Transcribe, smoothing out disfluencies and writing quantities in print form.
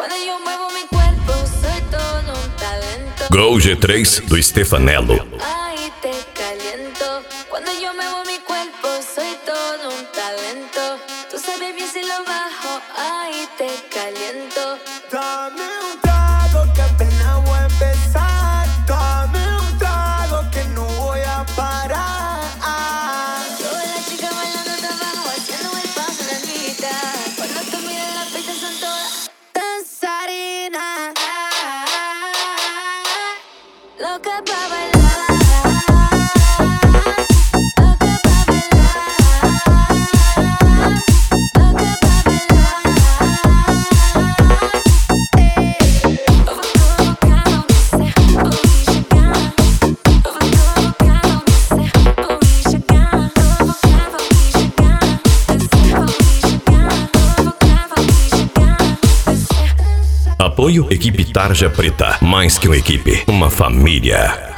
Cuando yo muevo mi cuerpo, soy todo un talento. Go G3 do Stefanello. Ay, te caliento. Cuando yo muevo mi cuerpo, soy todo un talento. Tú sabes bien si lo bajo. Ay, te caliento. Dame un trago que apenas voy a empezar. Dame un trago que no voy a parar. Yo veo a la chica bailando hasta abajo, haciendo el paso en la mitad. Cuando tú miras las pistas son todas danzarinas. Loca pa' bailar. Loca pa' bailar. Loca pa' bailar. Eu vou colocar você, vou me chegar. Eu vou colocar você, vou me chegar. Eu vou cravar, vou me chegar. Descer, vou me chegar. Eu vou cravar, vou me chegar. Descer. Apoio Equipe Tarja Preta. Mais que uma equipe, uma família.